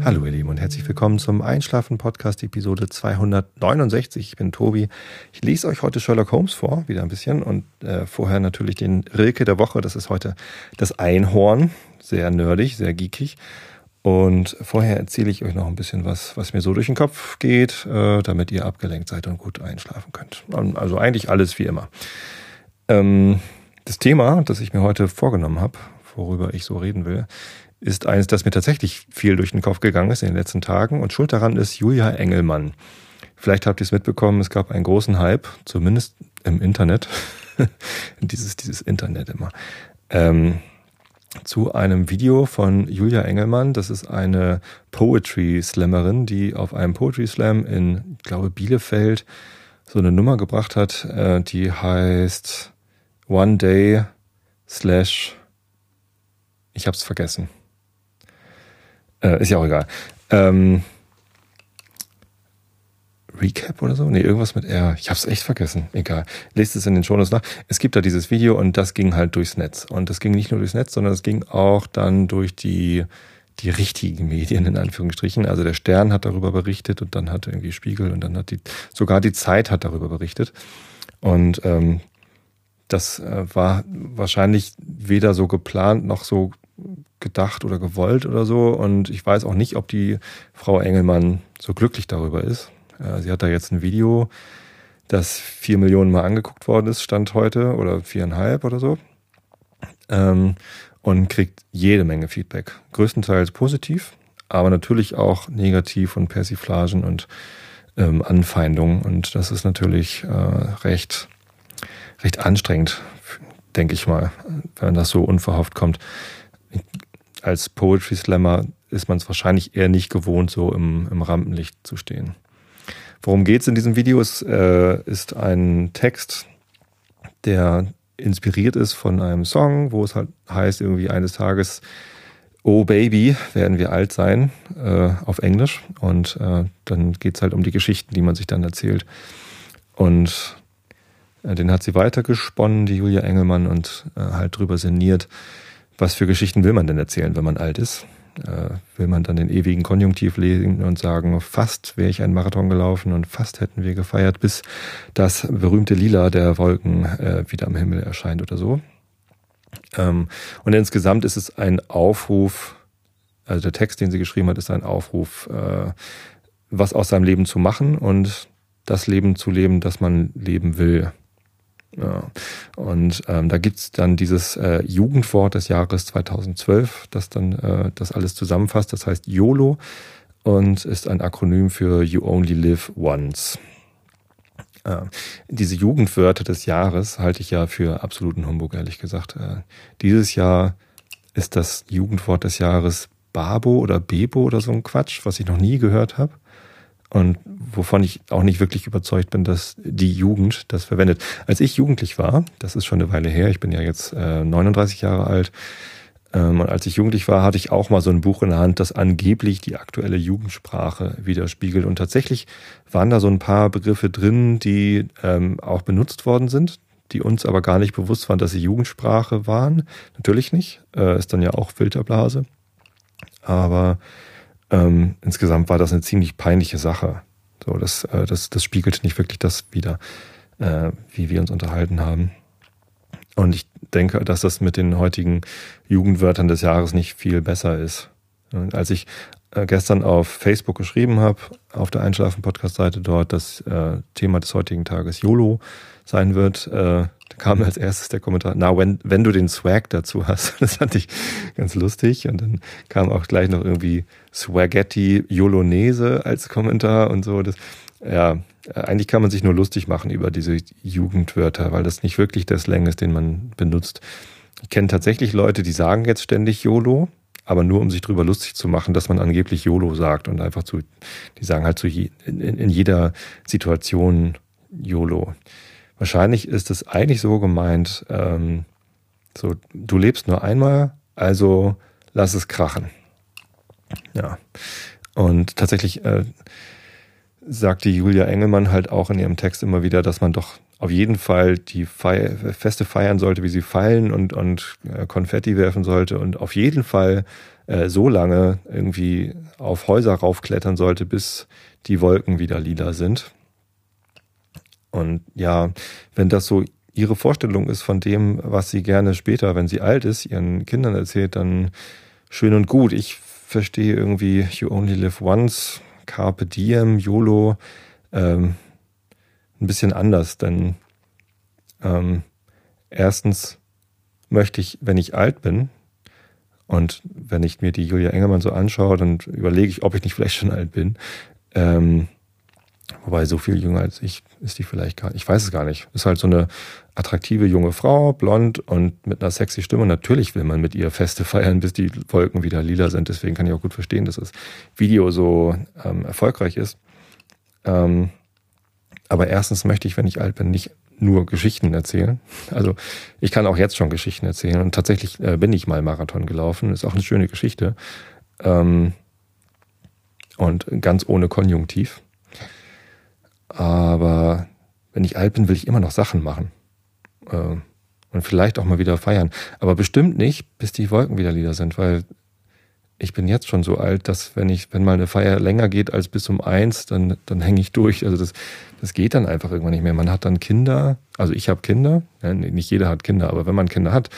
Hallo ihr Lieben und herzlich willkommen zum Einschlafen-Podcast Episode 269. Ich bin Tobi. Ich lese euch heute Sherlock Holmes vor, wieder ein bisschen. Und vorher natürlich den Rilke der Woche. Das ist heute das Einhorn. Sehr nerdig, sehr geekig. Und vorher erzähle ich euch noch ein bisschen was mir so durch den Kopf geht, damit ihr abgelenkt seid und gut einschlafen könnt. Also eigentlich alles wie immer. Das Thema, das ich mir heute vorgenommen habe, worüber ich so reden will, ist eines, das mir tatsächlich viel durch den Kopf gegangen ist in den letzten Tagen. Und schuld daran ist Julia Engelmann. Vielleicht habt ihr es mitbekommen, es gab einen großen Hype, zumindest im Internet, dieses Internet immer, zu einem Video von Julia Engelmann. Das ist eine Poetry-Slammerin, die auf einem Poetry-Slam in, ich glaube, Bielefeld so eine Nummer gebracht hat, die heißt One Day / ich hab's vergessen. Ist ja auch egal. Recap oder so? Nee, irgendwas mit R. Ich hab's echt vergessen. Egal. Lest es in den Shownotes nach. Es gibt da dieses Video und das ging halt durchs Netz. Und das ging nicht nur durchs Netz, sondern es ging auch dann durch die richtigen Medien, in Anführungsstrichen. Also der Stern hat darüber berichtet und dann hat irgendwie Spiegel und dann hat sogar die Zeit hat darüber berichtet. Und das war wahrscheinlich weder so geplant noch so gedacht oder gewollt oder so. Und ich weiß auch nicht, ob die Frau Engelmann so glücklich darüber ist. Sie hat da jetzt ein Video, das 4 Millionen Mal angeguckt worden ist, Stand heute, oder 4,5 oder so. Und kriegt jede Menge Feedback. Größtenteils positiv, aber natürlich auch negativ und Persiflagen und Anfeindungen. Und das ist natürlich recht anstrengend, denke ich mal, wenn das so unverhofft kommt. Als Poetry Slammer ist man es wahrscheinlich eher nicht gewohnt, so im Rampenlicht zu stehen. Worum geht's in diesem Video? Es ist ein Text, der inspiriert ist von einem Song, wo es halt heißt, irgendwie eines Tages, oh Baby, werden wir alt sein, auf Englisch. Und dann geht's halt um die Geschichten, die man sich dann erzählt. Und den hat sie weitergesponnen, die Julia Engelmann, und halt drüber sinniert, was für Geschichten will man denn erzählen, wenn man alt ist? Will man dann den ewigen Konjunktiv lesen und sagen, fast wäre ich einen Marathon gelaufen und fast hätten wir gefeiert, bis das berühmte Lila der Wolken wieder am Himmel erscheint oder so. Und insgesamt ist es ein Aufruf, also der Text, den sie geschrieben hat, ist ein Aufruf, was aus seinem Leben zu machen und das Leben zu leben, das man leben will. Ja. Und da gibt's dann dieses Jugendwort des Jahres 2012, das dann das alles zusammenfasst. Das heißt YOLO und ist ein Akronym für You Only Live Once. Diese Jugendwörter des Jahres halte ich ja für absoluten Humbug, ehrlich gesagt. Dieses Jahr ist das Jugendwort des Jahres Babo oder Bebo oder so ein Quatsch, was ich noch nie gehört habe. Und wovon ich auch nicht wirklich überzeugt bin, dass die Jugend das verwendet. Als ich jugendlich war, das ist schon eine Weile her, ich bin ja jetzt 39 Jahre alt, und als ich jugendlich war, hatte ich auch mal so ein Buch in der Hand, das angeblich die aktuelle Jugendsprache widerspiegelt. Und tatsächlich waren da so ein paar Begriffe drin, die auch benutzt worden sind, die uns aber gar nicht bewusst waren, dass sie Jugendsprache waren. Natürlich nicht, ist dann ja auch Filterblase. Aber insgesamt war das eine ziemlich peinliche Sache. So, das spiegelt nicht wirklich das wider, wie wir uns unterhalten haben. Und ich denke, dass das mit den heutigen Jugendwörtern des Jahres nicht viel besser ist. Und als ich gestern auf Facebook geschrieben habe, auf der Einschlafen-Podcast-Seite dort, das Thema des heutigen Tages YOLO sein wird, da kam als erstes der Kommentar, na, wenn du den Swag dazu hast. Das fand ich ganz lustig. Und dann kam auch gleich noch irgendwie Swaghetti Yolonese als Kommentar und so. Eigentlich kann man sich nur lustig machen über diese Jugendwörter, weil das nicht wirklich der Slang ist, den man benutzt. Ich kenne tatsächlich Leute, die sagen jetzt ständig YOLO, aber nur um sich drüber lustig zu machen, dass man angeblich YOLO sagt und einfach die sagen halt in jeder Situation YOLO. Wahrscheinlich ist es eigentlich so gemeint, so, du lebst nur einmal, also lass es krachen. Ja. Und tatsächlich sagt die Julia Engelmann halt auch in ihrem Text immer wieder, dass man doch auf jeden Fall die Feste feiern sollte, wie sie fallen und Konfetti werfen sollte und auf jeden Fall so lange irgendwie auf Häuser raufklettern sollte, bis die Wolken wieder lila sind. Und ja, wenn das so ihre Vorstellung ist von dem, was sie gerne später, wenn sie alt ist, ihren Kindern erzählt, dann schön und gut. Ich verstehe irgendwie You Only Live Once, Carpe Diem, YOLO ein bisschen anders, denn erstens möchte ich, wenn ich alt bin und wenn ich mir die Julia Engelmann so anschaue, dann überlege ich, ob ich nicht vielleicht schon alt bin. Wobei so viel jünger als ich ist die vielleicht gar nicht. Ich weiß es gar nicht. Ist halt so eine attraktive junge Frau, blond und mit einer sexy Stimme. Natürlich will man mit ihr Feste feiern, bis die Wolken wieder lila sind. Deswegen kann ich auch gut verstehen, dass das Video so erfolgreich ist. Aber erstens möchte ich, wenn ich alt bin, nicht nur Geschichten erzählen. Also ich kann auch jetzt schon Geschichten erzählen. Und tatsächlich bin ich mal Marathon gelaufen. Ist auch eine schöne Geschichte. Und ganz ohne Konjunktiv. Aber wenn ich alt bin, will ich immer noch Sachen machen. Und vielleicht auch mal wieder feiern. Aber bestimmt nicht, bis die Wolken wieder lila sind, weil ich bin jetzt schon so alt, dass wenn mal eine Feier länger geht als bis um 1, dann hänge ich durch. Also das geht dann einfach irgendwann nicht mehr. Man hat dann Kinder, also ich habe Kinder, ja, nicht jeder hat Kinder, aber wenn man Kinder hat,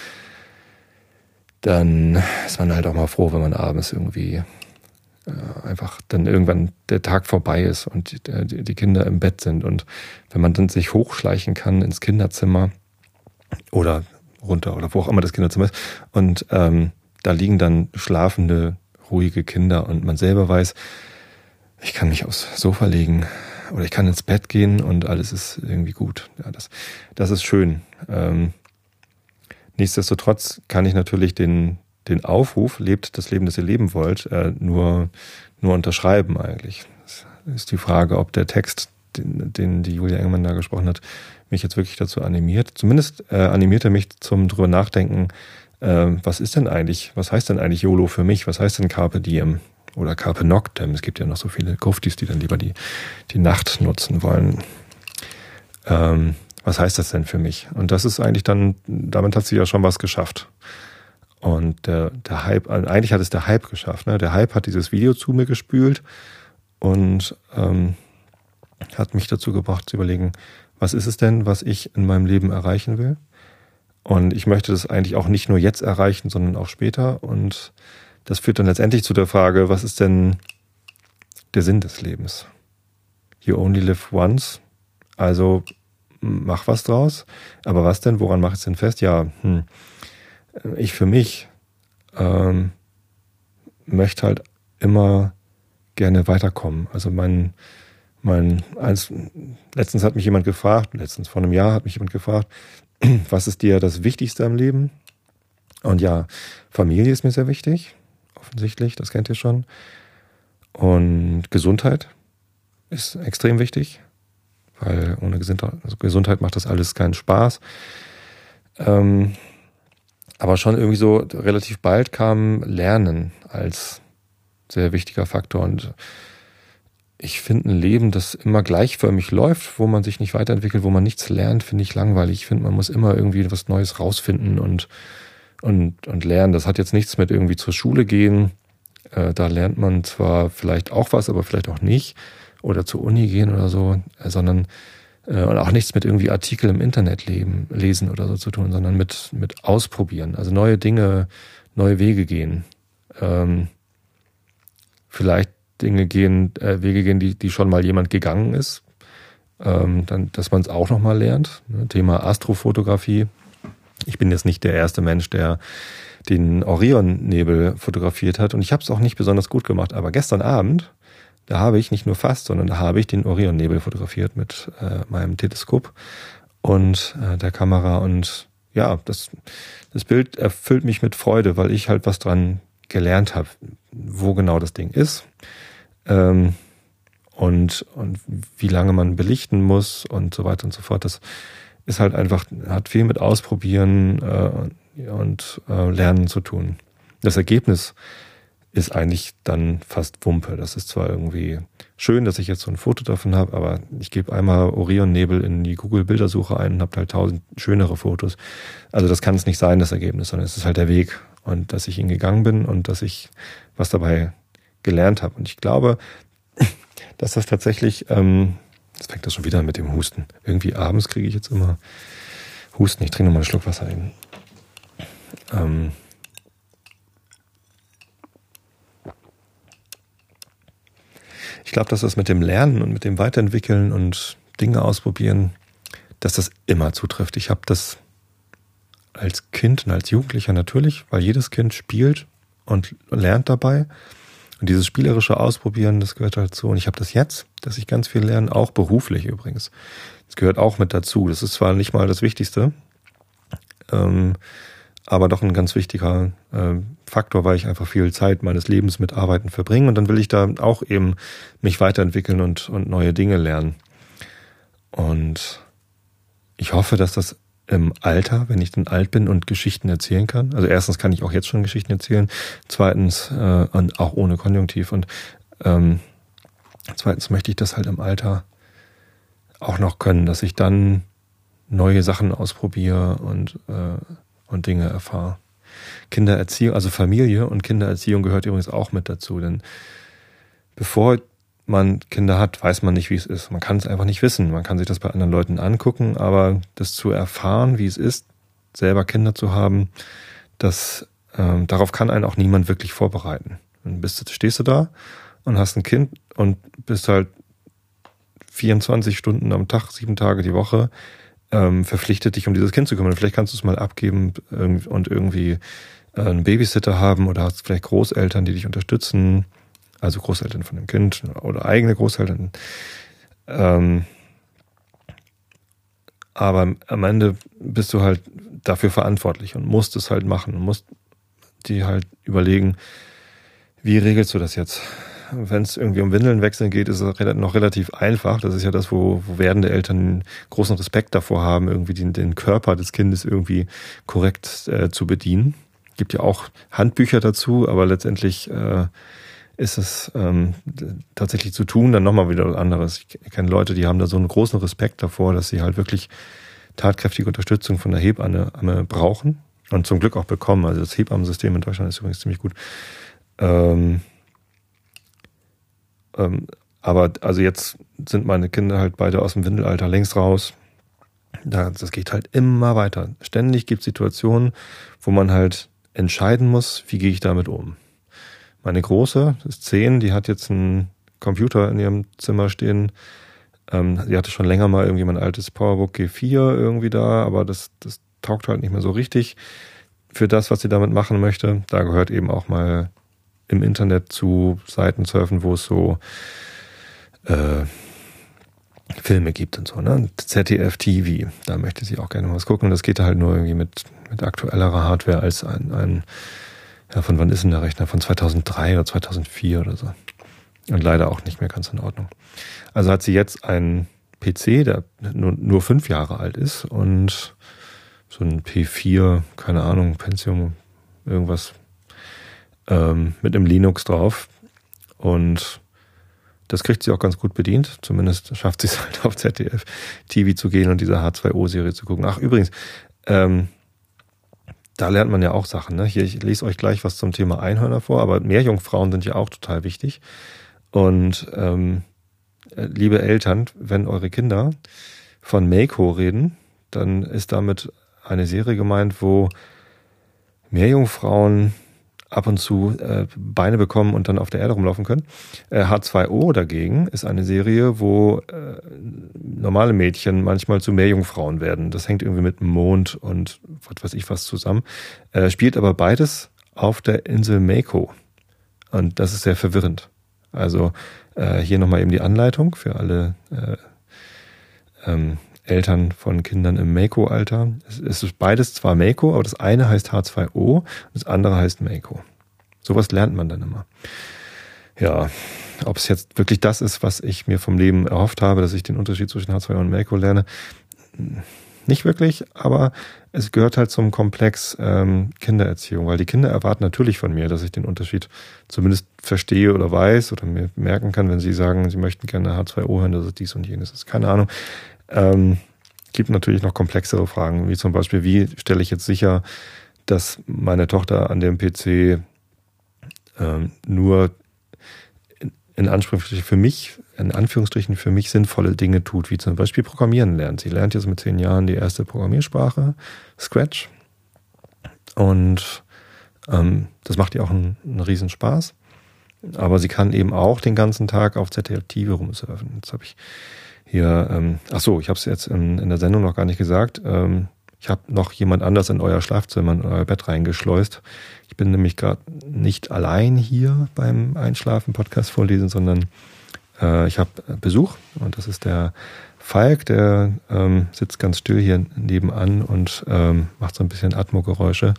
dann ist man halt auch mal froh, wenn man abends irgendwie einfach dann irgendwann der Tag vorbei ist und die Kinder im Bett sind. Und wenn man dann sich hochschleichen kann ins Kinderzimmer oder runter oder wo auch immer das Kinderzimmer ist und da liegen dann schlafende, ruhige Kinder und man selber weiß, ich kann mich aufs Sofa legen oder ich kann ins Bett gehen und alles ist irgendwie gut. Ja, das ist schön. Nichtsdestotrotz kann ich natürlich den Aufruf, lebt das Leben, das ihr leben wollt, nur unterschreiben eigentlich. Das ist die Frage, ob der Text, den die Julia Engelmann da gesprochen hat, mich jetzt wirklich dazu animiert. Zumindest animiert er mich zum drüber nachdenken, was heißt denn eigentlich YOLO für mich? Was heißt denn Carpe Diem oder Carpe Noctem? Es gibt ja noch so viele Gruftis, die dann lieber die Nacht nutzen wollen. Was heißt das denn für mich? Und das ist eigentlich dann, damit hat sie ja schon was geschafft. Und der Hype, eigentlich hat es der Hype geschafft. Ne? Der Hype hat dieses Video zu mir gespült und hat mich dazu gebracht zu überlegen, was ist es denn, was ich in meinem Leben erreichen will? Und ich möchte das eigentlich auch nicht nur jetzt erreichen, sondern auch später. Und das führt dann letztendlich zu der Frage, was ist denn der Sinn des Lebens? You only live once. Also mach was draus. Aber was denn? Woran mache ich es denn fest? Ja, ich für mich möchte halt immer gerne weiterkommen. Also letztens hat mich jemand gefragt, vor einem Jahr hat mich jemand gefragt, was ist dir das Wichtigste am Leben? Und ja, Familie ist mir sehr wichtig, offensichtlich, das kennt ihr schon. Und Gesundheit ist extrem wichtig, weil ohne Gesundheit macht das alles keinen Spaß. Aber schon irgendwie so relativ bald kam Lernen als sehr wichtiger Faktor. Und ich finde ein Leben, das immer gleichförmig läuft, wo man sich nicht weiterentwickelt, wo man nichts lernt, finde ich langweilig. Ich finde, man muss immer irgendwie was Neues rausfinden und lernen. Das hat jetzt nichts mit irgendwie zur Schule gehen. Da lernt man zwar vielleicht auch was, aber vielleicht auch nicht. Oder zur Uni gehen oder so, sondern und auch nichts mit irgendwie Artikel im Internet lesen oder so zu tun, sondern mit ausprobieren. Also neue Dinge, neue Wege gehen. Vielleicht Wege gehen, die schon mal jemand gegangen ist, dann, dass man es auch nochmal lernt. Thema Astrofotografie. Ich bin jetzt nicht der erste Mensch, der den Orionnebel fotografiert hat und ich habe es auch nicht besonders gut gemacht, aber gestern Abend, da habe ich nicht nur fast, sondern da habe ich den Orionnebel fotografiert mit meinem Teleskop und der Kamera und ja, das Bild erfüllt mich mit Freude, weil ich halt was dran gelernt habe, wo genau das Ding ist. Und wie lange man belichten muss und so weiter und so fort. Das ist halt einfach, hat viel mit Ausprobieren und Lernen zu tun. Das Ergebnis ist eigentlich dann fast Wumpe. Das ist zwar irgendwie schön, dass ich jetzt so ein Foto davon habe, aber ich gebe einmal Orionnebel in die Google-Bildersuche ein und habe halt 1000 schönere Fotos. Also das kann es nicht sein, das Ergebnis, sondern es ist halt der Weg und dass ich ihn gegangen bin und dass ich was dabei gelernt habe. Und ich glaube, dass das tatsächlich, jetzt fängt das schon wieder an mit dem Husten. Irgendwie abends kriege ich jetzt immer Husten. Ich trinke nochmal einen Schluck Wasser eben. Ich glaube, dass das mit dem Lernen und mit dem Weiterentwickeln und Dinge ausprobieren, dass das immer zutrifft. Ich habe das als Kind und als Jugendlicher natürlich, weil jedes Kind spielt und lernt dabei. Und dieses spielerische Ausprobieren, das gehört halt so. Und ich habe das jetzt, dass ich ganz viel lerne, auch beruflich übrigens. Das gehört auch mit dazu. Das ist zwar nicht mal das Wichtigste, aber doch ein ganz wichtiger Faktor, weil ich einfach viel Zeit meines Lebens mit Arbeiten verbringe. Und dann will ich da auch eben mich weiterentwickeln und neue Dinge lernen. Und ich hoffe, dass das im Alter, wenn ich dann alt bin und Geschichten erzählen kann. Also erstens kann ich auch jetzt schon Geschichten erzählen. Zweitens, und auch ohne Konjunktiv. Und zweitens möchte ich das halt im Alter auch noch können, dass ich dann neue Sachen ausprobiere und Dinge erfahre. Kindererziehung, also Familie und Kindererziehung gehört übrigens auch mit dazu, denn bevor man Kinder hat, weiß man nicht, wie es ist. Man kann es einfach nicht wissen. Man kann sich das bei anderen Leuten angucken, aber das zu erfahren, wie es ist, selber Kinder zu haben, darauf kann einen auch niemand wirklich vorbereiten. Dann stehst du da und hast ein Kind und bist halt 24 Stunden am Tag, 7 Tage die Woche verpflichtet, dich um dieses Kind zu kümmern. Vielleicht kannst du es mal abgeben und irgendwie einen Babysitter haben oder hast vielleicht Großeltern, die dich unterstützen, also Großeltern von dem Kind oder eigene Großeltern. Aber am Ende bist du halt dafür verantwortlich und musst es halt machen und musst dir halt überlegen, wie regelst du das jetzt? Wenn es irgendwie um Windeln wechseln geht, ist es noch relativ einfach. Das ist ja das, wo werdende Eltern großen Respekt davor haben, irgendwie den Körper des Kindes irgendwie korrekt zu bedienen. Gibt ja auch Handbücher dazu, aber letztendlich ist es tatsächlich zu tun, dann nochmal wieder was anderes. Ich kenne Leute, die haben da so einen großen Respekt davor, dass sie halt wirklich tatkräftige Unterstützung von der Hebamme brauchen und zum Glück auch bekommen. Also das Hebammensystem in Deutschland ist übrigens ziemlich gut. Aber also jetzt sind meine Kinder halt beide aus dem Windelalter längst raus. Das geht halt immer weiter. Ständig gibt es Situationen, wo man halt entscheiden muss, wie gehe ich damit um. Meine Große ist 10, die hat jetzt einen Computer in ihrem Zimmer stehen. Sie hatte schon länger mal irgendwie mein altes PowerBook G4 irgendwie da, aber das taugt halt nicht mehr so richtig für das, was sie damit machen möchte. Da gehört eben auch mal im Internet zu Seiten surfen, wo es so Filme gibt und so, ne? ZDF TV, da möchte sie auch gerne was gucken. Das geht halt nur irgendwie mit aktuellerer Hardware als ein von wann ist denn der Rechner? Von 2003 oder 2004 oder so. Und leider auch nicht mehr ganz in Ordnung. Also hat sie jetzt einen PC, der nur 5 Jahre alt ist und so ein P4, keine Ahnung, Pentium, irgendwas mit einem Linux drauf. Und das kriegt sie auch ganz gut bedient. Zumindest schafft sie es halt auf ZDF TV zu gehen und diese H2O-Serie zu gucken. Ach, übrigens, da lernt man ja auch Sachen. Ne? Hier, ich lese euch gleich was zum Thema Einhörner vor, aber Meerjungfrauen sind ja auch total wichtig. Und liebe Eltern, wenn eure Kinder von Mako reden, dann ist damit eine Serie gemeint, wo Meerjungfrauen ab und zu Beine bekommen und dann auf der Erde rumlaufen können. H2O dagegen ist eine Serie, wo normale Mädchen manchmal zu Meerjungfrauen werden. Das hängt irgendwie mit dem Mond und was weiß ich was zusammen. Spielt aber beides auf der Insel Mako. Und das ist sehr verwirrend. Also hier nochmal eben die Anleitung für alle Eltern von Kindern im Mako-Alter. Es ist beides zwar Mako, aber das eine heißt H2O und das andere heißt Mako. Sowas lernt man dann immer. Ja, ob es jetzt wirklich das ist, was ich mir vom Leben erhofft habe, dass ich den Unterschied zwischen H2O und Mako lerne, nicht wirklich, aber es gehört halt zum Komplex Kindererziehung, weil die Kinder erwarten natürlich von mir, dass ich den Unterschied zumindest verstehe oder weiß oder mir merken kann, wenn sie sagen, sie möchten gerne H2O hören, dass es dies und jenes ist. Keine Ahnung. Gibt natürlich noch komplexere Fragen, wie zum Beispiel, wie stelle ich jetzt sicher, dass meine Tochter an dem PC nur in Anführungsstrichen für mich sinnvolle Dinge tut, wie zum Beispiel Programmieren lernt. Sie lernt jetzt mit 10 Jahren die erste Programmiersprache, Scratch. Und das macht ihr auch einen Riesenspaß. Aber sie kann eben auch den ganzen Tag auf ZDF TV rumsurfen. Jetzt habe ich hier, ich habe es jetzt in der Sendung noch gar nicht gesagt. Ich habe noch jemand anders in euer Schlafzimmer, in euer Bett reingeschleust. Ich bin nämlich gerade nicht allein hier beim Einschlafen-Podcast vorlesen, sondern ich habe Besuch und das ist der Falk, der sitzt ganz still hier nebenan und macht so ein bisschen Atmo-Geräusche.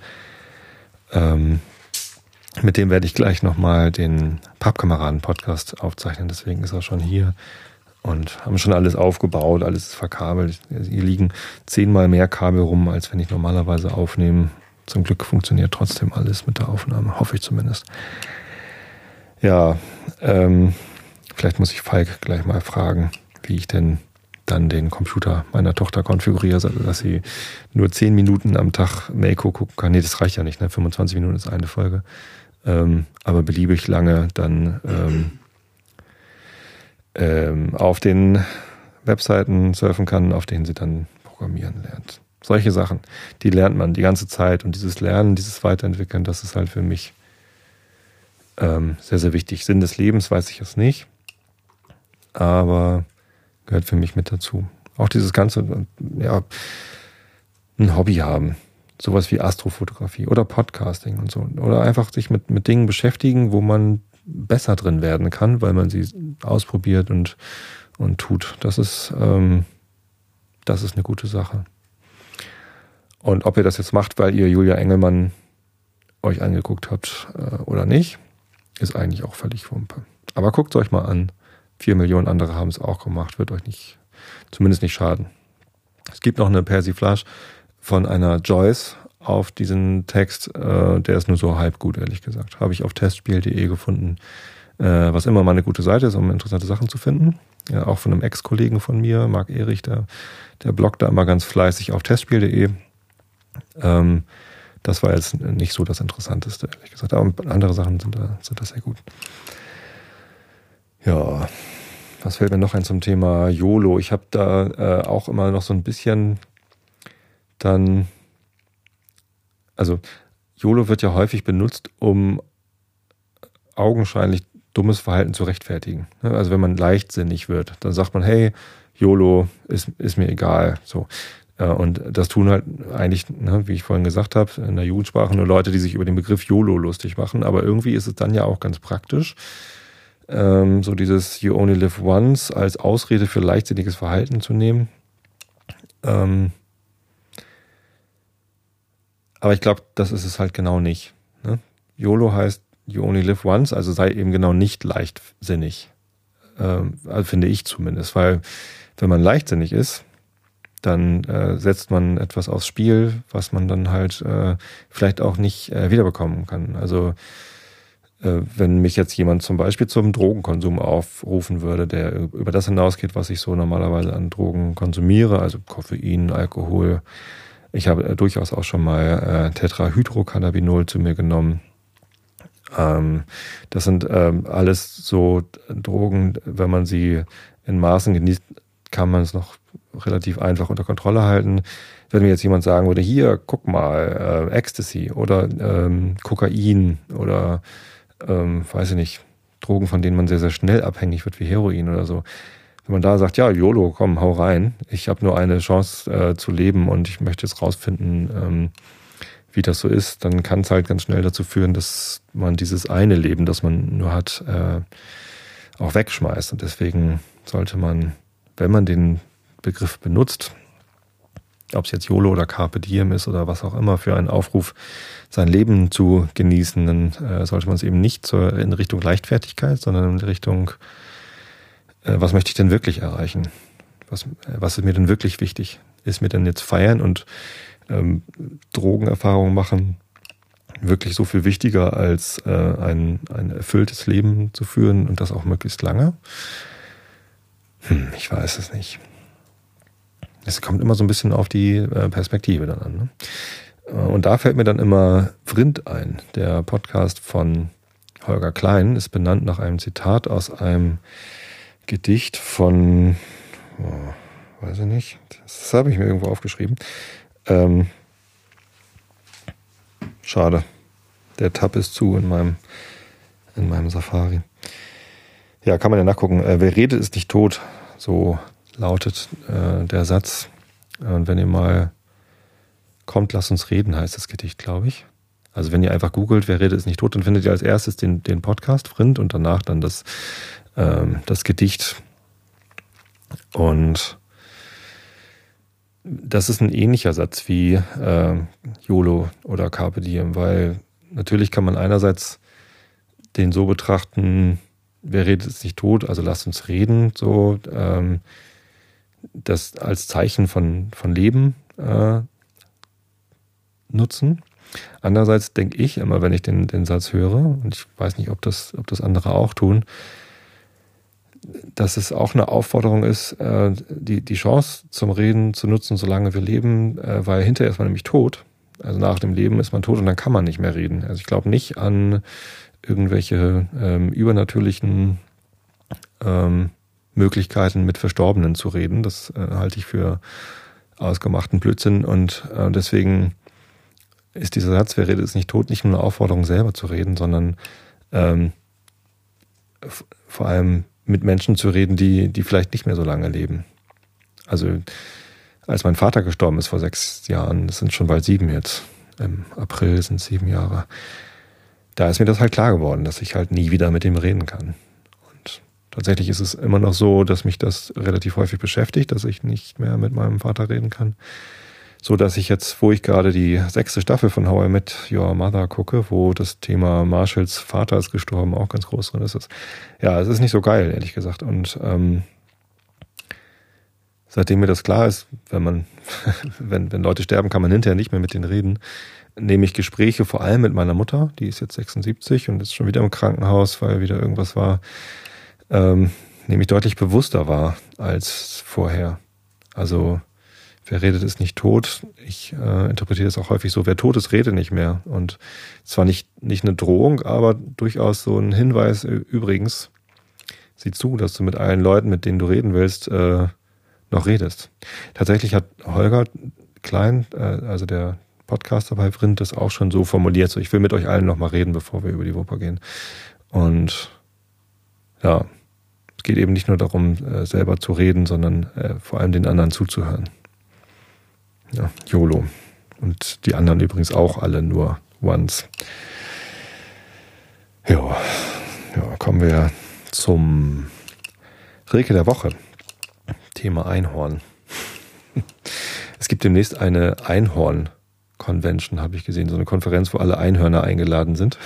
Mit dem werde ich gleich nochmal den Pappkameraden-Podcast aufzeichnen, deswegen ist er schon hier. Und haben schon alles aufgebaut, alles ist verkabelt. Hier liegen 10-mal mehr Kabel rum, als wenn ich normalerweise aufnehme. Zum Glück funktioniert trotzdem alles mit der Aufnahme, hoffe ich zumindest. Ja, vielleicht muss ich Falk gleich mal fragen, wie ich denn dann den Computer meiner Tochter konfiguriere, dass sie nur 10 Minuten am Tag Meiko gucken kann. Nee, das reicht ja nicht, ne? 25 Minuten ist eine Folge. Aber beliebig lange dann auf den Webseiten surfen kann, auf denen sie dann programmieren lernt. Solche Sachen, die lernt man die ganze Zeit und dieses Lernen, dieses Weiterentwickeln, das ist halt für mich sehr, sehr wichtig. Sinn des Lebens weiß ich jetzt nicht, aber gehört für mich mit dazu. Auch dieses ganze, ja, ein Hobby haben, sowas wie Astrofotografie oder Podcasting und so, oder einfach sich mit Dingen beschäftigen, wo man besser drin werden kann, weil man sie ausprobiert und tut. Das ist eine gute Sache. Und ob ihr das jetzt macht, weil ihr Julia Engelmann euch angeguckt habt oder nicht, ist eigentlich auch völlig Wumpe. Aber guckt es euch mal an. 4 Millionen andere haben es auch gemacht. Wird euch zumindest nicht schaden. Es gibt noch eine Persiflage von einer Joyce auf diesen Text, der ist nur so halb gut, ehrlich gesagt. Habe ich auf testspiel.de gefunden, was immer mal eine gute Seite ist, um interessante Sachen zu finden. Ja, auch von einem Ex-Kollegen von mir, Marc Erich, der bloggt da immer ganz fleißig auf testspiel.de. Das war jetzt nicht so das Interessanteste, ehrlich gesagt. Aber andere Sachen sind da sehr gut. Ja, was fällt mir noch ein zum Thema YOLO? Ich habe da auch immer noch so ein bisschen dann... Also YOLO wird ja häufig benutzt, um augenscheinlich dummes Verhalten zu rechtfertigen. Also wenn man leichtsinnig wird, dann sagt man, hey, YOLO ist mir egal. So. Und das tun halt eigentlich, wie ich vorhin gesagt habe, in der Jugendsprache nur Leute, die sich über den Begriff YOLO lustig machen. Aber irgendwie ist es dann ja auch ganz praktisch, so dieses You only live once als Ausrede für leichtsinniges Verhalten zu nehmen. Aber ich glaube, das ist es halt genau nicht. Ne? YOLO heißt You only live once, also sei eben genau nicht leichtsinnig. Also finde ich zumindest, weil wenn man leichtsinnig ist, dann setzt man etwas aufs Spiel, was man dann halt vielleicht auch nicht wiederbekommen kann. Also wenn mich jetzt jemand zum Beispiel zum Drogenkonsum aufrufen würde, der über das hinausgeht, was ich so normalerweise an Drogen konsumiere, also Koffein, Alkohol. Ich habe durchaus auch schon mal Tetrahydrocannabinol zu mir genommen. Das sind alles so Drogen, wenn man sie in Maßen genießt, kann man es noch relativ einfach unter Kontrolle halten. Wenn mir jetzt jemand sagen würde, hier, guck mal, Ecstasy oder Kokain oder weiß ich nicht, Drogen, von denen man sehr, sehr schnell abhängig wird, wie Heroin oder so. Wenn man da sagt, ja, YOLO, komm, hau rein. Ich habe nur eine Chance zu leben und ich möchte jetzt rausfinden, wie das so ist, dann kann es halt ganz schnell dazu führen, dass man dieses eine Leben, das man nur hat, auch wegschmeißt. Und deswegen sollte man, wenn man den Begriff benutzt, ob es jetzt YOLO oder Carpe Diem ist oder was auch immer für einen Aufruf, sein Leben zu genießen, dann sollte man es eben nicht in Richtung Leichtfertigkeit, sondern in Richtung, was möchte ich denn wirklich erreichen? Was ist mir denn wirklich wichtig? ist mir denn jetzt Feiern und Drogenerfahrungen machen wirklich so viel wichtiger, als ein erfülltes Leben zu führen und das auch möglichst lange? Ich weiß es nicht. Es kommt immer so ein bisschen auf die Perspektive dann an. Ne? Und da fällt mir dann immer Vrind ein. Der Podcast von Holger Klein ist benannt nach einem Zitat aus einem Gedicht von, weiß ich nicht, das habe ich mir irgendwo aufgeschrieben. Schade, der Tab ist zu in meinem Safari. Ja, kann man ja nachgucken. Wer redet, ist nicht tot, so lautet der Satz. Und wenn ihr mal kommt, lasst uns reden, heißt das Gedicht, glaube ich. Also wenn ihr einfach googelt, wer redet, ist nicht tot, dann findet ihr als erstes den Podcast Vrind und danach dann das Gedicht. Und das ist ein ähnlicher Satz wie YOLO oder Carpe Diem, weil natürlich kann man einerseits den so betrachten, wer redet, ist nicht tot, also lasst uns reden, so das als Zeichen von Leben nutzen. Andererseits denke ich immer, wenn ich den Satz höre, und ich weiß nicht, ob das andere auch tun, dass es auch eine Aufforderung ist, die Chance zum Reden zu nutzen, solange wir leben, weil hinterher ist man nämlich tot. Also nach dem Leben ist man tot und dann kann man nicht mehr reden. Also ich glaube nicht an irgendwelche übernatürlichen Möglichkeiten, mit Verstorbenen zu reden. Das halte ich für ausgemachten Blödsinn und deswegen ist dieser Satz, wer redet, ist nicht tot, nicht nur eine Aufforderung, selber zu reden, sondern vor allem mit Menschen zu reden, die vielleicht nicht mehr so lange leben. Also als mein Vater gestorben ist vor 6 Jahren, das sind schon bald 7 jetzt, im April sind es 7 Jahre, da ist mir das halt klar geworden, dass ich halt nie wieder mit ihm reden kann. Und tatsächlich ist es immer noch so, dass mich das relativ häufig beschäftigt, dass ich nicht mehr mit meinem Vater reden kann. So dass ich jetzt, wo ich gerade die 6. Staffel von How I Met Your Mother gucke, wo das Thema Marshalls Vater ist gestorben auch ganz groß drin ist. Ja, es ist nicht so geil, ehrlich gesagt. Und seitdem mir das klar ist, wenn Leute sterben, kann man hinterher nicht mehr mit denen reden, nehme ich Gespräche vor allem mit meiner Mutter, die ist jetzt 76 und ist schon wieder im Krankenhaus, weil wieder irgendwas war, nehme ich deutlich bewusster wahr als vorher. Also wer redet, ist nicht tot. Ich interpretiere das auch häufig so, wer tot ist, rede nicht mehr. Und zwar nicht eine Drohung, aber durchaus so ein Hinweis, übrigens, sieh zu, dass du mit allen Leuten, mit denen du reden willst, noch redest. Tatsächlich hat Holger Klein, also der Podcaster bei Vrind, das auch schon so formuliert, so ich will mit euch allen noch mal reden, bevor wir über die Wupper gehen. Und ja, es geht eben nicht nur darum, selber zu reden, sondern vor allem den anderen zuzuhören. Ja, YOLO. Und die anderen übrigens auch alle nur once. Ja, kommen wir zum Rilke der Woche. Thema Einhorn. Es gibt demnächst eine Einhorn-Convention, habe ich gesehen. So eine Konferenz, wo alle Einhörner eingeladen sind.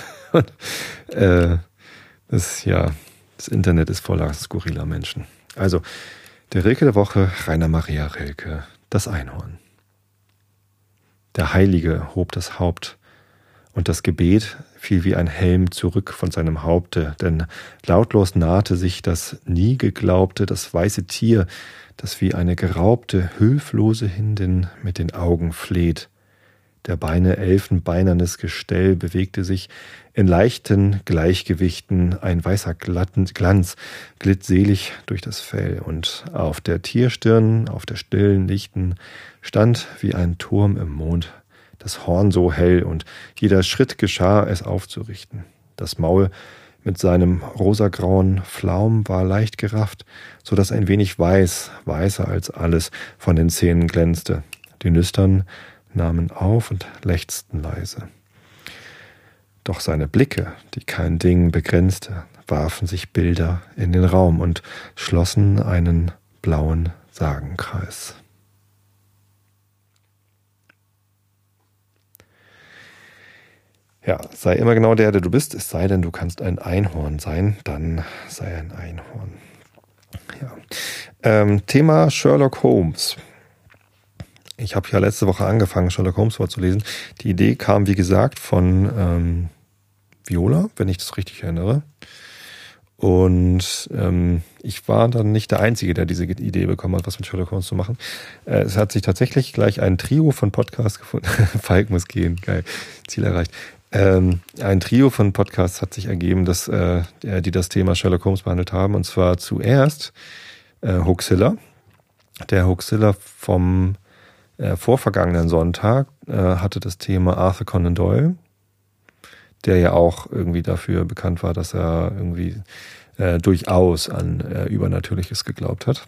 Das Internet ist voller skurriler Menschen. Also, der Rilke der Woche, Rainer Maria Rilke, das Einhorn. Der Heilige hob das Haupt, und das Gebet fiel wie ein Helm zurück von seinem Haupte, denn lautlos nahte sich das nie geglaubte, das weiße Tier, das wie eine geraubte, hilflose Hindin mit den Augen fleht. Der Beine elfenbeinernes Gestell bewegte sich in leichten Gleichgewichten, ein weißer Glanz glitt selig durch das Fell, und auf der Tierstirn, auf der stillen, lichten, stand wie ein Turm im Mond das Horn so hell, und jeder Schritt geschah, es aufzurichten. Das Maul mit seinem rosagrauen Flaum war leicht gerafft, so dass ein wenig weißer als alles, von den Zähnen glänzte. Die Nüstern nahmen auf und lechzten leise. Doch seine Blicke, die kein Ding begrenzte, warfen sich Bilder in den Raum und schlossen einen blauen Sagenkreis. Ja, sei immer genau der du bist, es sei denn, du kannst ein Einhorn sein, dann sei ein Einhorn. Ja. Thema Sherlock Holmes. Ich habe ja letzte Woche angefangen, Sherlock Holmes vorzulesen. Die Idee kam, wie gesagt, von Viola, wenn ich das richtig erinnere. Und ich war dann nicht der Einzige, der diese Idee bekommen hat, was mit Sherlock Holmes zu machen. Es hat sich tatsächlich gleich ein Trio von Podcasts gefunden. Falk muss gehen, geil, Ziel erreicht. Ein Trio von Podcasts hat sich ergeben, die das Thema Sherlock Holmes behandelt haben. Und zwar zuerst Hoaxilla. Der Hoaxilla vom vorvergangenen Sonntag hatte das Thema Arthur Conan Doyle, der ja auch irgendwie dafür bekannt war, dass er irgendwie durchaus an Übernatürliches geglaubt hat.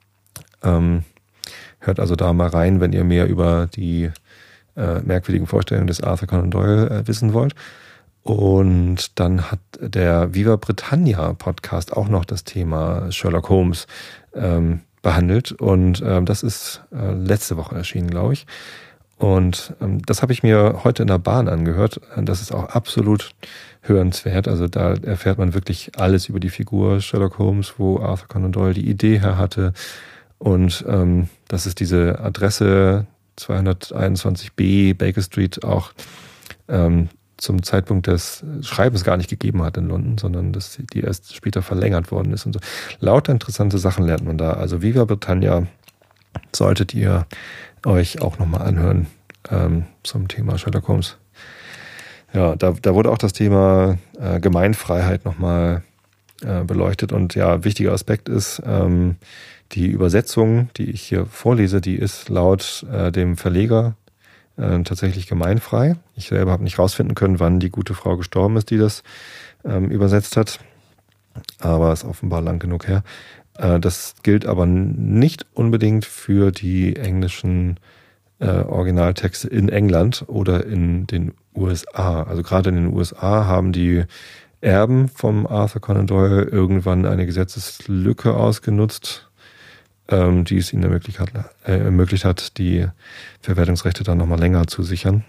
Hört also da mal rein, wenn ihr mehr über die merkwürdigen Vorstellungen des Arthur Conan Doyle wissen wollt. Und dann hat der Viva Britannia Podcast auch noch das Thema Sherlock Holmes behandelt. Und das ist letzte Woche erschienen, glaube ich. Und das habe ich mir heute in der Bahn angehört. Das ist auch absolut hörenswert. Also da erfährt man wirklich alles über die Figur Sherlock Holmes, wo Arthur Conan Doyle die Idee her hatte. Und dass es diese Adresse 221b Baker Street auch zum Zeitpunkt des Schreibens gar nicht gegeben hat in London, sondern dass die erst später verlängert worden ist und so. Lauter interessante Sachen lernt man da. Also Viva Britannia solltet ihr euch auch nochmal anhören zum Thema Sherlock Holmes. Ja, da wurde auch das Thema Gemeinfreiheit nochmal beleuchtet. Und ja, wichtiger Aspekt ist, die Übersetzung, die ich hier vorlese, die ist laut dem Verleger tatsächlich gemeinfrei. Ich selber habe nicht rausfinden können, wann die gute Frau gestorben ist, die das übersetzt hat. Aber ist offenbar lang genug her. Das gilt aber nicht unbedingt für die englischen Originaltexte in England oder in den USA. Also gerade in den USA haben die Erben vom Arthur Conan Doyle irgendwann eine Gesetzeslücke ausgenutzt, die es ihnen ermöglicht hat, die Verwertungsrechte dann nochmal länger zu sichern.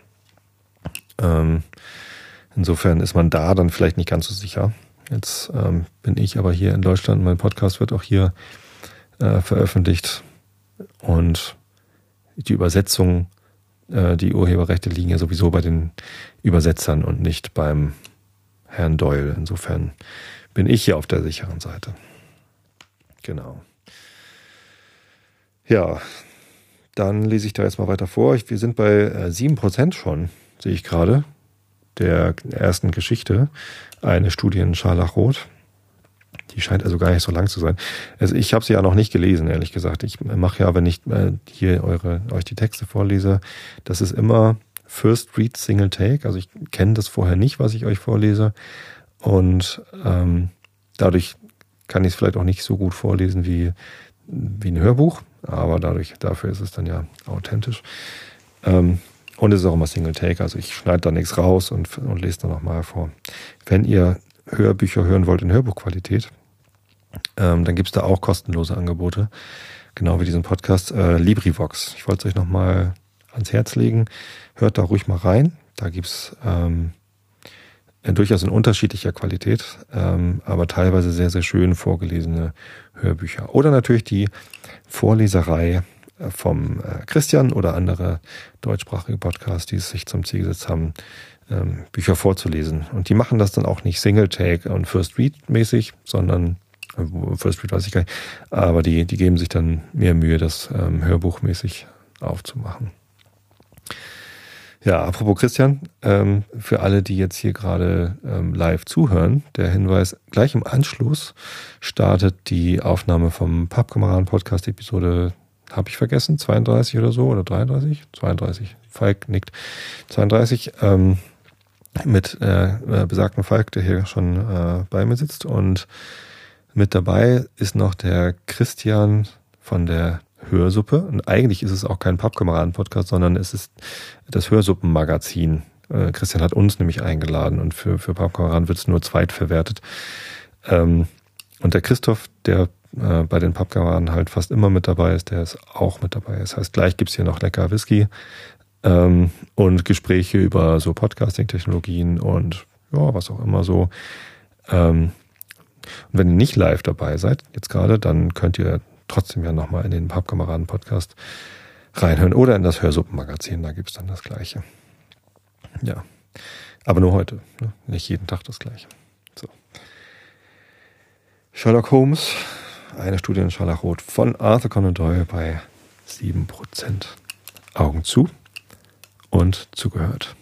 Insofern ist man da dann vielleicht nicht ganz so sicher. Jetzt bin ich aber hier in Deutschland, mein Podcast wird auch hier veröffentlicht und die Übersetzung, die Urheberrechte liegen ja sowieso bei den Übersetzern und nicht beim Herrn Doyle. Insofern bin ich hier auf der sicheren Seite. Genau. Ja, dann lese ich da jetzt mal weiter vor. Wir sind bei 7% schon, sehe ich gerade, der ersten Geschichte. Eine Studie in Scharlachrot. Die scheint also gar nicht so lang zu sein. Also ich habe sie ja noch nicht gelesen, ehrlich gesagt. Ich mache ja, wenn ich hier euch die Texte vorlese, das ist immer First Read Single Take. Also ich kenne das vorher nicht, was ich euch vorlese. Und dadurch kann ich es vielleicht auch nicht so gut vorlesen wie ein Hörbuch. Aber dafür ist es dann ja authentisch. Und es ist auch immer Single Take. Also ich schneide da nichts raus und lese da nochmal vor. Wenn ihr Hörbücher hören wollt in Hörbuchqualität, dann gibt es da auch kostenlose Angebote, genau wie diesen Podcast LibriVox. Ich wollte es euch nochmal ans Herz legen. Hört da ruhig mal rein. Da gibt es durchaus in unterschiedlicher Qualität, aber teilweise sehr, sehr schön vorgelesene Hörbücher. Oder natürlich die Vorleserei vom Christian oder andere deutschsprachige Podcasts, die es sich zum Ziel gesetzt haben, Bücher vorzulesen. Und die machen das dann auch nicht Single-Take und First-Read-mäßig, sondern First-Read weiß ich gar nicht, aber die geben sich dann mehr Mühe, das hörbuchmäßig aufzumachen. Ja, apropos Christian, für alle, die jetzt hier gerade live zuhören, der Hinweis, gleich im Anschluss startet die Aufnahme vom Pappkameraden-Podcast, Episode, habe ich vergessen, 32 oder so, oder 33? 32, Falk nickt. 32, mit besagten Falk, der hier schon bei mir sitzt. Und mit dabei ist noch der Christian von der Hörsuppe. Und eigentlich ist es auch kein Pappkameraden-Podcast, sondern es ist das Hörsuppen-Magazin. Christian hat uns nämlich eingeladen und für Pappkameraden wird es nur zweitverwertet. Und der Christoph, der bei den Pappkameraden halt fast immer mit dabei ist, der ist auch mit dabei. Das heißt, gleich gibt's hier noch lecker Whisky und Gespräche über so Podcasting-Technologien und ja, was auch immer so. Und wenn ihr nicht live dabei seid, jetzt gerade, dann könnt ihr trotzdem ja nochmal in den Pappkameraden-Podcast reinhören. Oder in das Hörsuppenmagazin, da gibt's dann das Gleiche. Ja, aber nur heute, ne? Nicht jeden Tag das Gleiche. So. Sherlock Holmes, eine Studie in Scharlachrot von Arthur Conan Doyle bei 7%. Augen zu und zugehört.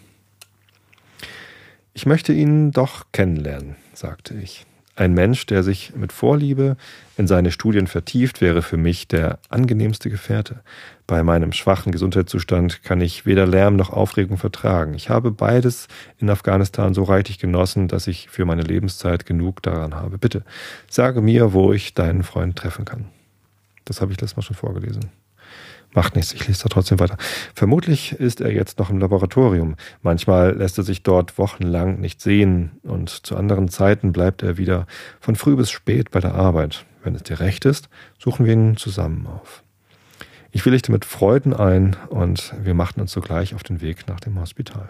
Ich möchte ihn doch kennenlernen, sagte ich. Ein Mensch, der sich mit Vorliebe in seine Studien vertieft, wäre für mich der angenehmste Gefährte. Bei meinem schwachen Gesundheitszustand kann ich weder Lärm noch Aufregung vertragen. Ich habe beides in Afghanistan so reichlich genossen, dass ich für meine Lebenszeit genug daran habe. Bitte, sage mir, wo ich deinen Freund treffen kann. Das habe ich letztes Mal schon vorgelesen. Macht nichts, ich lese da trotzdem weiter. Vermutlich ist er jetzt noch im Laboratorium. Manchmal lässt er sich dort wochenlang nicht sehen und zu anderen Zeiten bleibt er wieder von früh bis spät bei der Arbeit. Wenn es dir recht ist, suchen wir ihn zusammen auf. Ich willigte mit Freuden ein und wir machten uns sogleich auf den Weg nach dem Hospital.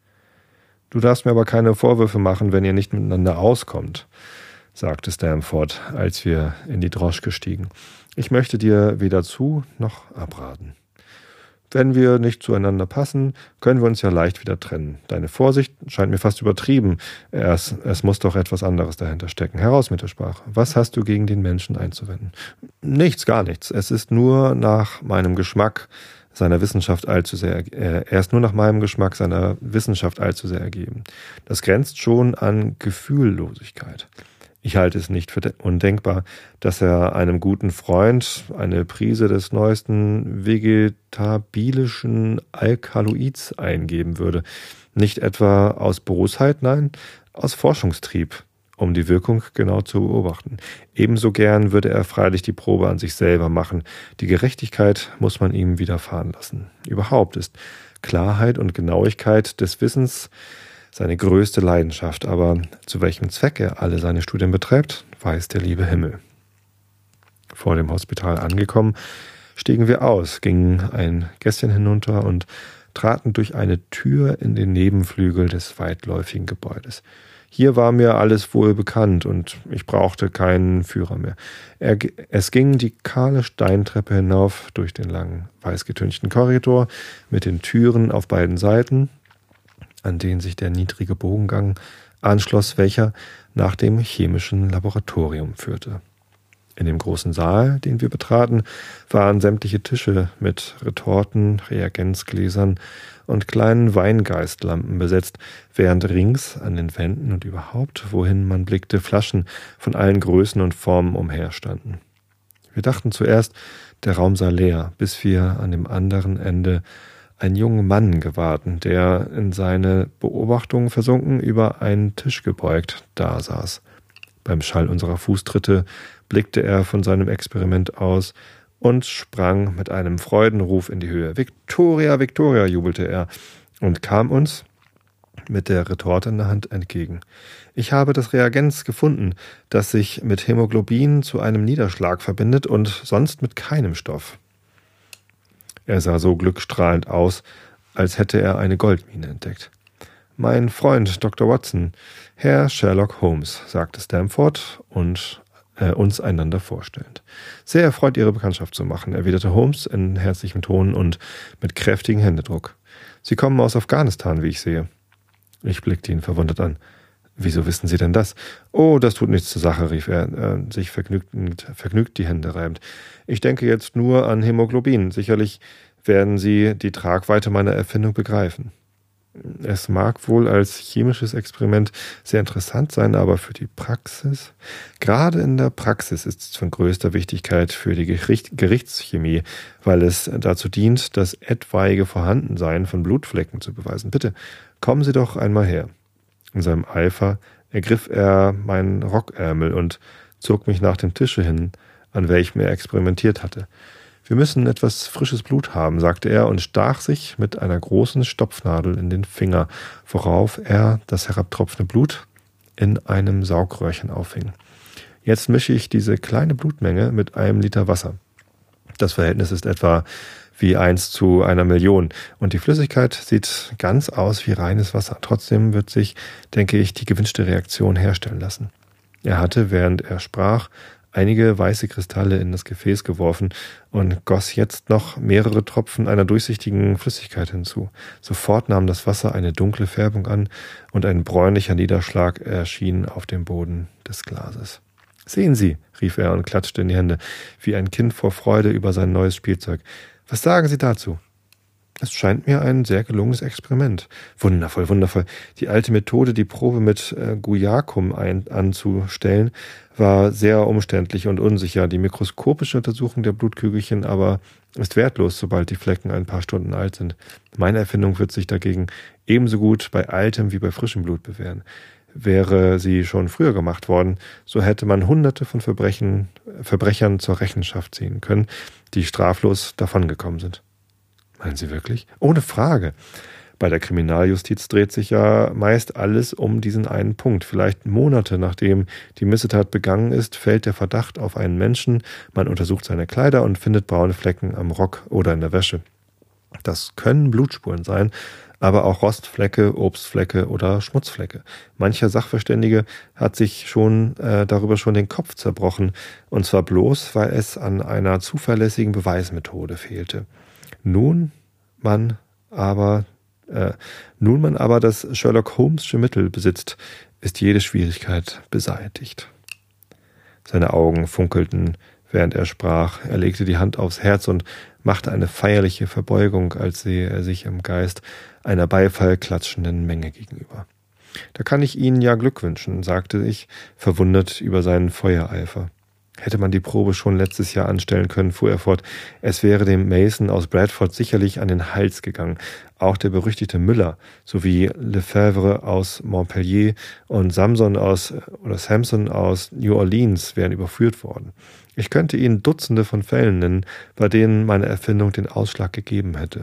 Du darfst mir aber keine Vorwürfe machen, wenn ihr nicht miteinander auskommt, sagte Stamford, als wir in die Droschke stiegen. Ich möchte dir weder zu noch abraten. Wenn wir nicht zueinander passen, können wir uns ja leicht wieder trennen. Deine Vorsicht scheint mir fast übertrieben. Es muss doch etwas anderes dahinter stecken. Heraus mit der Sprache. Was hast du gegen den Menschen einzuwenden? Nichts, gar nichts. Es ist nur nach meinem Geschmack seiner Wissenschaft allzu sehr, er ist nur nach meinem Geschmack seiner Wissenschaft allzu sehr ergeben. Das grenzt schon an Gefühllosigkeit. Ich halte es nicht für undenkbar, dass er einem guten Freund eine Prise des neuesten vegetabilischen Alkaloids eingeben würde. Nicht etwa aus Bosheit, nein, aus Forschungstrieb, um die Wirkung genau zu beobachten. Ebenso gern würde er freilich die Probe an sich selber machen. Die Gerechtigkeit muss man ihm widerfahren lassen. Überhaupt ist Klarheit und Genauigkeit des Wissens seine größte Leidenschaft, aber zu welchem Zweck er alle seine Studien betreibt, weiß der liebe Himmel. Vor dem Hospital angekommen, stiegen wir aus, gingen ein Gässchen hinunter und traten durch eine Tür in den Nebenflügel des weitläufigen Gebäudes. Hier war mir alles wohl bekannt und ich brauchte keinen Führer mehr. Es ging die kahle Steintreppe hinauf durch den langen, weißgetünchten Korridor mit den Türen auf beiden Seiten, an den sich der niedrige Bogengang anschloss, welcher nach dem chemischen Laboratorium führte. In dem großen Saal, den wir betraten, waren sämtliche Tische mit Retorten, Reagenzgläsern und kleinen Weingeistlampen besetzt, während rings an den Wänden und überhaupt, wohin man blickte, Flaschen von allen Größen und Formen umherstanden. Wir dachten zuerst, der Raum sei leer, bis wir an dem anderen Ende einen jungen Mann gewahrten, der in seine Beobachtungen versunken über einen Tisch gebeugt dasaß. Beim Schall unserer Fußtritte blickte er von seinem Experiment aus und sprang mit einem Freudenruf in die Höhe. »Victoria, Victoria«, jubelte er und kam uns mit der Retorte in der Hand entgegen. »Ich habe das Reagenz gefunden, das sich mit Hämoglobin zu einem Niederschlag verbindet und sonst mit keinem Stoff.« Er sah so glückstrahlend aus, als hätte er eine Goldmine entdeckt. »Mein Freund Dr. Watson, Herr Sherlock Holmes«, sagte Stamford und uns einander vorstellend. »Sehr erfreut, Ihre Bekanntschaft zu machen«, erwiderte Holmes in herzlichem Ton und mit kräftigem Händedruck. »Sie kommen aus Afghanistan, wie ich sehe.« Ich blickte ihn verwundert an. »Wieso wissen Sie denn das?« »Oh, das tut nichts zur Sache«, rief er, sich vergnügt die Hände reibend. »Ich denke jetzt nur an Hämoglobin. Sicherlich werden Sie die Tragweite meiner Erfindung begreifen. Es mag wohl als chemisches Experiment sehr interessant sein, aber für die Praxis? Gerade in der Praxis ist es von größter Wichtigkeit für die Gerichtschemie, weil es dazu dient, das etwaige Vorhandensein von Blutflecken zu beweisen. Bitte, kommen Sie doch einmal her.« In seinem Eifer ergriff er meinen Rockärmel und zog mich nach dem Tische hin, an welchem er experimentiert hatte. »Wir müssen etwas frisches Blut haben«, sagte er und stach sich mit einer großen Stopfnadel in den Finger, worauf er das herabtropfende Blut in einem Saugröhrchen auffing. »Jetzt mische ich diese kleine Blutmenge mit einem Liter Wasser. Das Verhältnis ist etwa wie 1:1.000.000 und die Flüssigkeit sieht ganz aus wie reines Wasser. Trotzdem wird sich, denke ich, die gewünschte Reaktion herstellen lassen.« Er hatte, während er sprach, einige weiße Kristalle in das Gefäß geworfen und goss jetzt noch mehrere Tropfen einer durchsichtigen Flüssigkeit hinzu. Sofort nahm das Wasser eine dunkle Färbung an und ein bräunlicher Niederschlag erschien auf dem Boden des Glases. »Sehen Sie«, rief er und klatschte in die Hände, wie ein Kind vor Freude über sein neues Spielzeug. »Was sagen Sie dazu?« »Es scheint mir ein sehr gelungenes Experiment.« »Wundervoll, wundervoll. Die alte Methode, die Probe mit Guaiacum anzustellen, war sehr umständlich und unsicher. Die mikroskopische Untersuchung der Blutkügelchen aber ist wertlos, sobald die Flecken ein paar Stunden alt sind. Meine Erfindung wird sich dagegen ebenso gut bei altem wie bei frischem Blut bewähren. Wäre sie schon früher gemacht worden, so hätte man Hunderte von Verbrechern zur Rechenschaft ziehen können, die straflos davongekommen sind.« »Meinen Sie wirklich?« »Ohne Frage. Bei der Kriminaljustiz dreht sich ja meist alles um diesen einen Punkt. Vielleicht Monate nachdem die Missetat begangen ist, fällt der Verdacht auf einen Menschen, man untersucht seine Kleider und findet braune Flecken am Rock oder in der Wäsche. Das können Blutspuren sein, aber auch Rostflecke, Obstflecke oder Schmutzflecke. Mancher Sachverständige hat sich darüber schon den Kopf zerbrochen, und zwar bloß, weil es an einer zuverlässigen Beweismethode fehlte. Nun man aber das Sherlock-Holmes'sche Mittel besitzt, ist jede Schwierigkeit beseitigt. Seine Augen funkelten, während er sprach. Er legte die Hand aufs Herz und machte eine feierliche Verbeugung, als sehe er sich im Geist einer beifallklatschenden Menge gegenüber. »Da kann ich Ihnen ja Glück wünschen«, sagte ich, verwundert über seinen Feuereifer. Hätte man die Probe schon letztes Jahr anstellen können, fuhr er fort. Es wäre dem Mason aus Bradford sicherlich an den Hals gegangen. Auch der berüchtigte Müller sowie Lefebvre aus Montpellier und Samson aus New Orleans wären überführt worden. Ich könnte Ihnen Dutzende von Fällen nennen, bei denen meine Erfindung den Ausschlag gegeben hätte.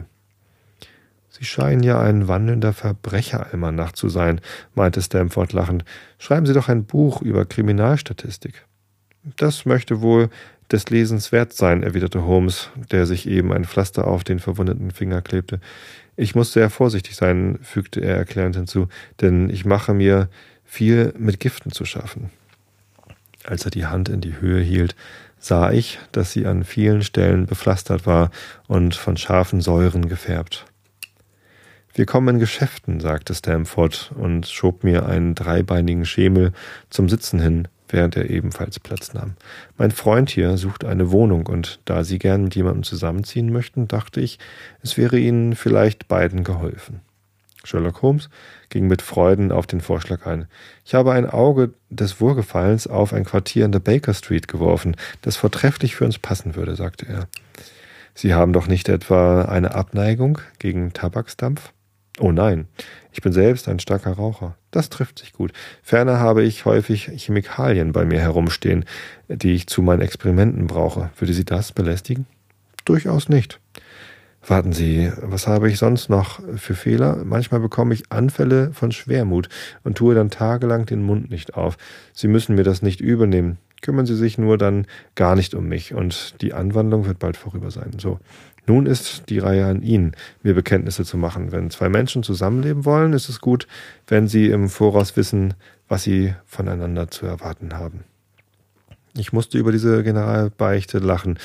»Sie scheinen ja ein wandelnder Verbrecheralmanach zu sein«, meinte Stamford lachend. »Schreiben Sie doch ein Buch über Kriminalstatistik.« »Das möchte wohl des Lesens wert sein«, erwiderte Holmes, der sich eben ein Pflaster auf den verwundeten Finger klebte. »Ich muss sehr vorsichtig sein«, fügte er erklärend hinzu, »denn ich mache mir viel mit Giften zu schaffen.« Als er die Hand in die Höhe hielt, sah ich, dass sie an vielen Stellen bepflastert war und von scharfen Säuren gefärbt. »Wir kommen in Geschäften«, sagte Stamford und schob mir einen dreibeinigen Schemel zum Sitzen hin, während er ebenfalls Platz nahm. »Mein Freund hier sucht eine Wohnung, und da Sie gern mit jemandem zusammenziehen möchten, dachte ich, es wäre Ihnen vielleicht beiden geholfen.« Sherlock Holmes ging mit Freuden auf den Vorschlag ein. »Ich habe ein Auge des Wohlgefallens auf ein Quartier in der Baker Street geworfen, das vortrefflich für uns passen würde«, sagte er. »Sie haben doch nicht etwa eine Abneigung gegen Tabaksdampf?« »Oh nein, ich bin selbst ein starker Raucher. Das trifft sich gut. Ferner habe ich häufig Chemikalien bei mir herumstehen, die ich zu meinen Experimenten brauche. Würde Sie das belästigen?« »Durchaus nicht.« »Warten Sie, was habe ich sonst noch für Fehler? Manchmal bekomme ich Anfälle von Schwermut und tue dann tagelang den Mund nicht auf. Sie müssen mir das nicht übel nehmen. Kümmern Sie sich nur dann gar nicht um mich, und die Anwandlung wird bald vorüber sein. So. Nun ist die Reihe an Ihnen, mir Bekenntnisse zu machen. Wenn zwei Menschen zusammenleben wollen, ist es gut, wenn sie im Voraus wissen, was sie voneinander zu erwarten haben.« Ich musste über diese Generalbeichte lachen.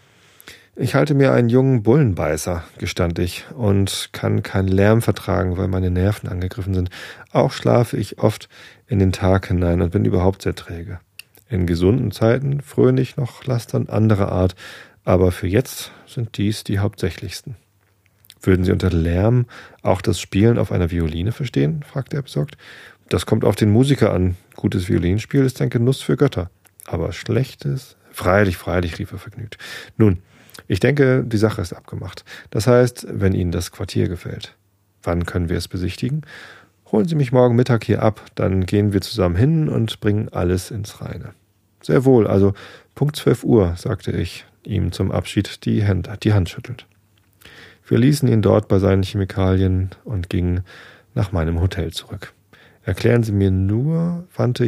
»Ich halte mir einen jungen Bullenbeißer«, gestand ich, »und kann keinen Lärm vertragen, weil meine Nerven angegriffen sind. Auch schlafe ich oft in den Tag hinein und bin überhaupt sehr träge. In gesunden Zeiten fröne ich noch Lastern anderer Art, aber für jetzt sind dies die hauptsächlichsten.« »Würden Sie unter Lärm auch das Spielen auf einer Violine verstehen?« fragte er besorgt. »Das kommt auf den Musiker an. Gutes Violinspiel ist ein Genuss für Götter. Aber schlechtes?« »Freilich, freilich«, rief er vergnügt. »Nun, ich denke, die Sache ist abgemacht. Das heißt, wenn Ihnen das Quartier gefällt. Wann können wir es besichtigen? Holen Sie mich morgen Mittag hier ab, dann gehen wir zusammen hin und bringen alles ins Reine.« »Sehr wohl, also Punkt 12 Uhr«, sagte ich, ihm zum Abschied die Hand schüttelnd. Wir ließen ihn dort bei seinen Chemikalien und gingen nach meinem Hotel zurück. »Erklären Sie mir nur«, wandte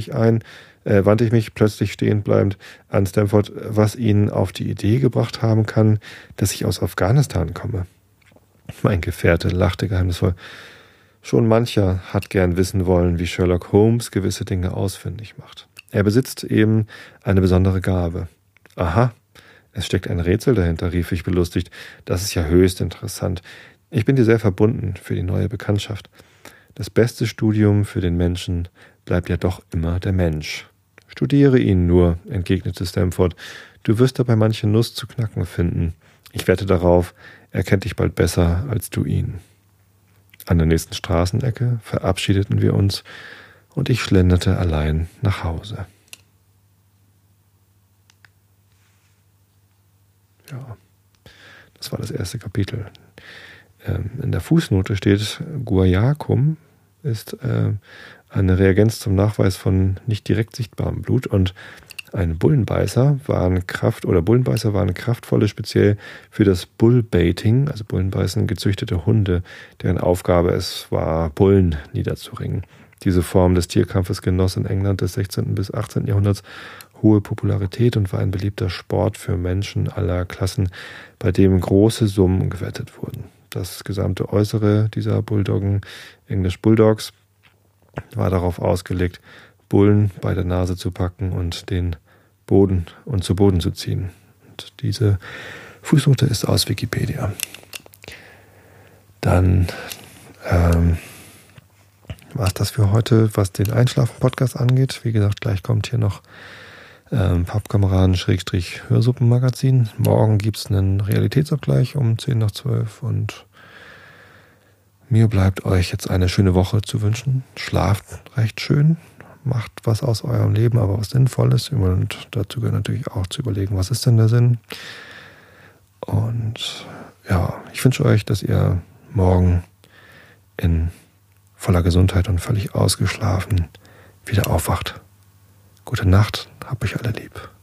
ich mich plötzlich stehen bleibend an Stamford, »was Ihnen auf die Idee gebracht haben kann, dass ich aus Afghanistan komme.« Mein Gefährte lachte geheimnisvoll. Schon mancher hat gern wissen wollen, wie Sherlock Holmes gewisse Dinge ausfindig macht. Er besitzt eben eine besondere Gabe. Aha, es steckt ein Rätsel dahinter, rief ich belustigt. Das ist ja höchst interessant. Ich bin dir sehr verbunden für die neue Bekanntschaft. Das beste Studium für den Menschen bleibt ja doch immer der Mensch. Studiere ihn nur, entgegnete Stamford. Du wirst dabei manche Nuss zu knacken finden. Ich wette darauf, er kennt dich bald besser als du ihn. An der nächsten Straßenecke verabschiedeten wir uns und ich schlenderte allein nach Hause. Ja, das war das erste Kapitel. In der Fußnote steht, Guaiacum ist eine Reagenz zum Nachweis von nicht direkt sichtbarem Blut und Bullenbeißer waren kraftvolle, speziell für das Bullbaiting, also Bullenbeißen, gezüchtete Hunde, deren Aufgabe es war, Bullen niederzuringen. Diese Form des Tierkampfes genoss in England des 16. bis 18. Jahrhunderts hohe Popularität und war ein beliebter Sport für Menschen aller Klassen, bei dem große Summen gewettet wurden. Das gesamte Äußere dieser Bulldoggen, English Bulldogs, war darauf ausgelegt, Bullen bei der Nase zu packen und zu Boden zu ziehen. Und diese Fußnote ist aus Wikipedia. Dann war es das für heute, was den Einschlafen-Podcast angeht. Wie gesagt, gleich kommt hier noch Pappkameraden-Hörsuppenmagazin. Morgen gibt es einen Realitätsabgleich um 10 nach 12 und mir bleibt euch jetzt eine schöne Woche zu wünschen. Schlaft recht schön, macht was aus eurem Leben, aber was Sinnvolles. Und dazu gehört natürlich auch zu überlegen, was ist denn der Sinn? Und ja, ich wünsche euch, dass ihr morgen in voller Gesundheit und völlig ausgeschlafen wieder aufwacht. Gute Nacht, hab euch alle lieb.